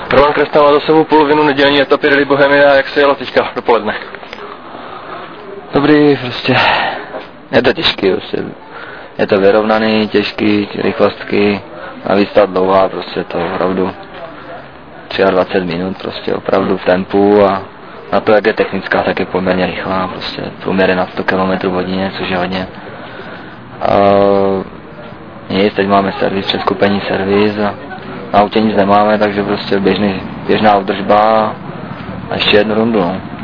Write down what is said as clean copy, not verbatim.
Roman Kresna má za sebou polovinu nedělní etapy Rally Bohemia, jak se jelo teďka dopoledne? Dobrý, prostě je to těžký, prostě. Je to vyrovnaný, těžký, rychlostky, navíc ta dlouhá, prostě to opravdu 23 minut, prostě opravdu v tempu a na to, jak je technická, tak je poměrně rychlá, prostě průměr na 100 km/h, což je hodně. Nic, teď máme servis, předkupení servis a na autě nic nemáme, takže prostě běžná údržba a ještě jednu rundu. No.